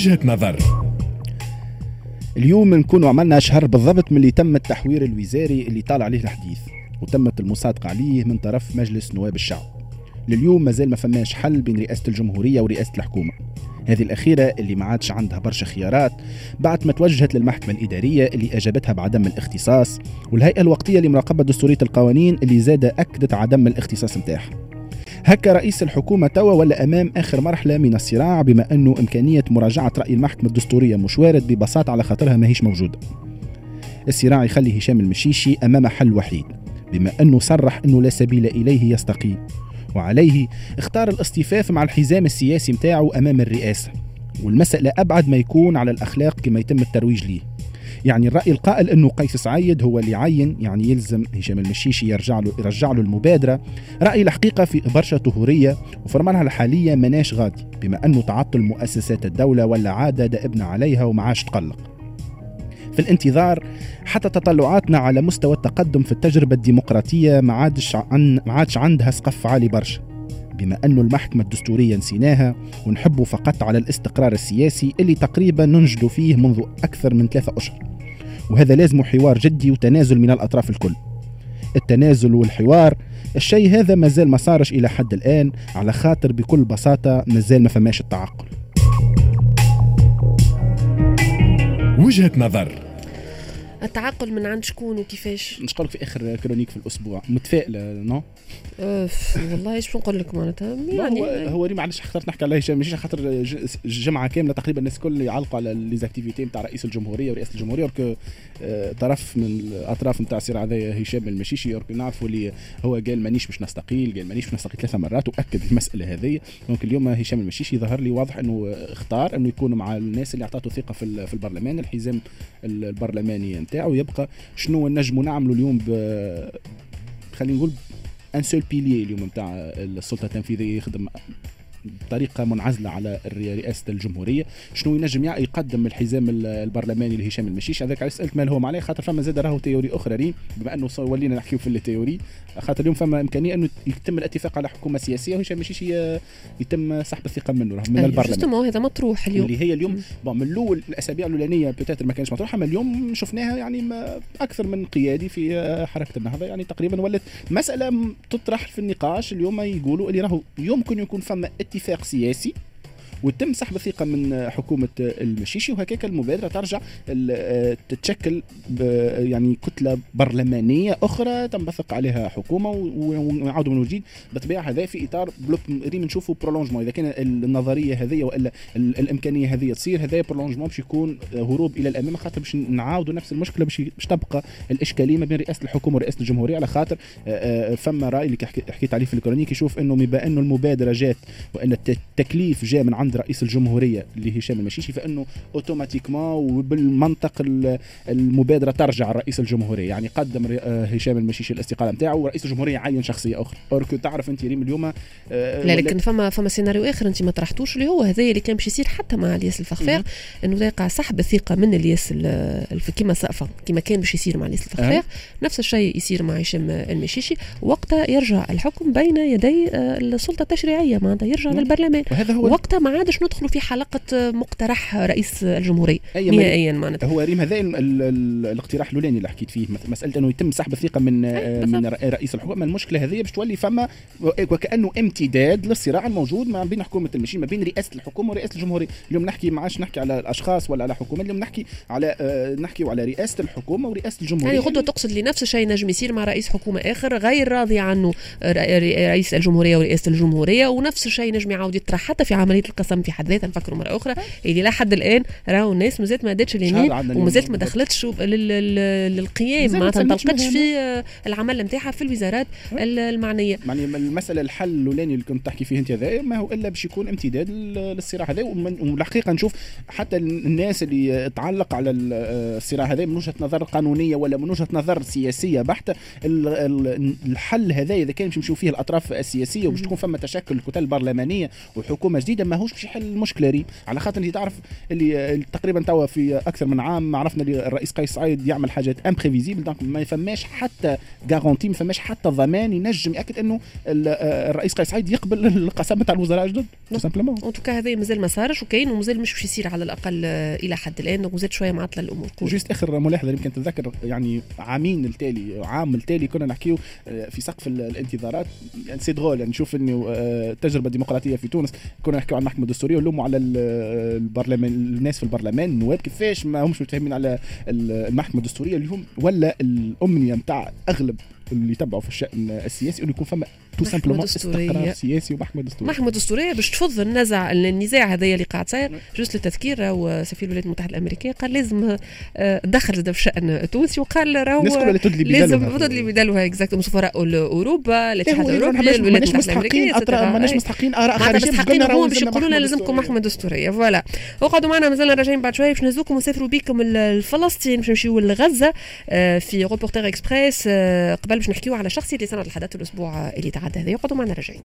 وجهة نظر. اليوم نكونوا عملنا شهر بالضبط من اللي تم التحوير الوزاري اللي طال عليه الحديث وتمت المصادقة عليه من طرف مجلس نواب الشعب. لليوم مازال ما فماش حل بين رئاسة الجمهورية ورئاسة الحكومة، هذه الأخيرة اللي ما عادش عندها برشا خيارات بعد ما توجهت للمحكمة الإدارية اللي أجابتها بعدم الاختصاص، والهيئة الوقتية لمراقبة دستورية القوانين اللي زاد أكدت عدم الاختصاص متاعها. هكا رئيس الحكومة توا ولا أمام آخر مرحلة من الصراع، بما أنه إمكانية مراجعة رأي المحكمة الدستورية مش وارد ببساطة على خاطرها ما هيش موجودة. الصراع يخلي هشام المشيشي أمام حل وحيد، بما أنه صرح أنه لا سبيل إليه يستقيل، وعليه اختار الاصطفاف مع الحزام السياسي متاعه أمام الرئاسة، والمسألة أبعد ما يكون على الأخلاق كما يتم الترويج ليه. يعني الرأي القائل أنه قيس سعيد هو اللي عين، يعني يلزم هشام المشيشي يرجع له المبادرة. رأي الحقيقة في برشا طهورية وفي المرحلة الحالية مناش غادي، بما أنه تعطل مؤسسات الدولة ولا عادة دأبنا عليها ومعاش تقلق. في الانتظار حتى تطلعاتنا على مستوى التقدم في التجربة الديمقراطية ما عادش عندها سقف عالي برشا، بما أنه المحكمة الدستورية نسيناها ونحبوا فقط على الاستقرار السياسي اللي تقريبا ننجد فيه منذ أكثر من 3 أشهر. وهذا لازم حوار جدي وتنازل من الأطراف الكل. التنازل والحوار الشيء هذا مازال ما صارش إلى حد الآن، على خاطر بكل بساطة مازال ما فماش التعقل. وجهة نظر. التعقل من عند شكون وكيفاش؟ نشقلك في آخر كرونيك في الأسبوع متفائلة نو؟ والله ايش نقول لك معناتها يعني هو ريم معلش اخترت نحكي عليه هشام ماشي خاطر جمعة كاملة تقريبا الناس الكل يعلقوا على ليزاكتيفيتي نتاع رئيس الجمهورية ورئاسة الجمهورية، ورك طرف من الأطراف نتاع الصراع هذا هشام المشيشي نعرفوا اللي هو قال مانيش مش نستقيل 3 مرات وأكد المسألة هذه. دونك اليوم هشام المشيشي ظهر لي واضح أنه اختار أنه يكون مع الناس اللي أعطته ثقة في البرلمان، الحزام البرلماني نتاعه. يبقى شنو نجموا نعملوا اليوم خلينا نقول ان سول بيلي اليوم نتاع السلطه التنفيذيه يخدم بطريقه منعزله على رئاسه الجمهوريه. شنو ينجم يقدم الحزام البرلماني لهشام المشيش؟ هذاك على سالت مال هو عليه خاطر فما زاد راهو تيوري اخرى ريم، بما انه ولينا نحكيو في التيوري، خاطر اليوم فما امكانيه انه يتم الاتفاق على حكومه سياسيه وهشام المشيش يتم سحب الثقه منه من البرلمان. هذا مطروح اليوم اللي هي اليوم من الاول الاسابيع الاولانيه بتاتر ما كانش مطروحه، اما اليوم شفناها يعني اكثر من قيادي في حركه النهضه يعني تقريبا ولات مساله تطرح في النقاش. اليوم يقولوا اللي راهو يمكن يكون فما اتفاق سياسي وتم سحب الثقة من حكومة المشيشي، وهكاك المبادرة ترجع تتشكل يعني كتلة برلمانية أخرى تنبثق عليها حكومة ونعود من جديد. بطبيعة هذا في إطار ريم نشوفوا برولونجمون، إذا كان النظرية هذه وإلا الإمكانية هذه تصير، هذا برولونجمون باش يكون هروب إلى الأمام، خاطر باش نعاودوا نفس المشكلة، باش تبقى الإشكالية ما بين رئاسة الحكومة ورئاسة الجمهورية. على خاطر فما رأي اللي حكيت عليه في الكرونيك يشوف إنه بما إنه المبادرة جات وإن التكليف جاء من عند رئيس الجمهورية اللي هشام المشيشي، فإنه أوتوماتيكما وبالمنطق المبادرة ترجع رئيس الجمهورية. يعني قدم هشام المشيشي الاستقالة نتاعه ورئيس الجمهورية عين شخصية أخرى. أورك تعرف أنت ريم اليوم لا، لكن فما سيناريو آخر أنت ما طرحتوش اللي هو هذا اللي كان باش يصير حتى مع الياس الفخفاق، إنه يقع سحب الثقة من الياس كما كان باش يصير مع الياس الفخفاق. نفس الشيء يصير مع هشام المشيشي، وقتها يرجع الحكم بين يدي السلطة التشريعية، معناتها يرجع للبرلمان. وقتها ما عادش ندخلوا في حلقة مقترح رئيس الجمهورية نهائيا. معناتها هو ريم هذا الاقتراح الأولاني اللي حكيت فيه، مسألة أنه يتم سحب الثقة من رئيس الحكومة. المشكلة هذه باش تولي فما وكأنه امتداد للصراع الموجود ما بين حكومة المشي ما بين رئاسة الحكومة ورئاسة الجمهورية. اليوم ما عادش نحكي على الأشخاص ولا على حكومة، اليوم نحكي على رئاسة الحكومة ورئاسة الجمهورية. يعني غدوة تقصد لي نفس الشيء نجم يصير مع رئيس حكومة آخر غير راضي عنه رئيس الجمهورية ورئاسة الجمهورية، ونفس الشيء نجم يعاود يطرح حتى في عملية القسم في حد ذاتها. نفكروا مرة أخرى اللي لا حد الآن راهو الناس مازالت ما داتش اليمين ومازالت ما دخلتش للقيام، ما تنطلقتش في العمل نتاعها في الوزارات المعنية. يعني المسألة الحل الأولاني اللي كنت تحكي فيه أنت هذا ما هو إلا باش يكون امتداد للصراع هذا. والحقيقة نشوف حتى الناس اللي تعلق على الصراع هذا من وجهة نظر قانونية ولا من وجهة نظر سياسية بحتة، الحل هذا إذا كان باش نشوف فيه الأطراف السياسية وباش تكون فما تشكل كتل برلمانية وحكومة جديدة، ماهوش باش يحل المشكله ري، على خاطر انت تعرف اللي تقريبا توا في اكثر من عام عرفنا اللي الرئيس قيس سعيد يعمل حاجات امبريفيزيبل، دونك ما فماش حتى غارونتي، ما فماش حتى ضمان ينجم ياكد انه الرئيس قيس سعيد يقبل القسم تاع الوزراء الجدد سامبلومون. ان توكا هذا مازال ما صارش وكاين ومازال مش باش يصير على الاقل الى حد الان، ومازال شويه معطله الامور. جوست اخر ملاحظه يمكن تتذكر يعني عامين التالي عام التالي كنا نحكيو في سقف الانتظارات، يعني سي درول يعني نشوف انه التجربه الديمقراطيه في تونس كنا نحكيو على المحكمه الدستوريه ونلوموا على البرلمان، الناس في البرلمان النواب كيفاش ما همش متفاهمين على المحكمه الدستوريه اللي هم ولا الامنيه نتاع اغلب اللي يتبعوا في الشأن السياسي انه يكون فما تو سامبلومون استقرار سياسي ومحكمه دستوريه. محكمه دستوريه باش تفض النزاع هذايا اللي قاعد صاير. جوست للتذكير وسفير الولايات المتحده الامريكيه قال لازم دخل في الشأن التونسي، وقال راهو لازم تدلي بدلوها اكزاكتوم سفراء اوروبا الاتحاد الاوروبي الولايات المتحده الامريكيه ماناش مستحقين اراء خارجيه باش يقولوا لنا لازمكم محكمه دستوريه. فوالا وقعدوا معنا مازلنا راجعين بعد شويه باش نهزوكم ونسافروا بكم لفلسطين باش نمشيو لغزه في روبورتير اكسبريس قبل باش نحكيو على شخصيه اللي صنعت الحدث الاسبوع اللي تعدى هذا. يقعدوا معنا راجعين.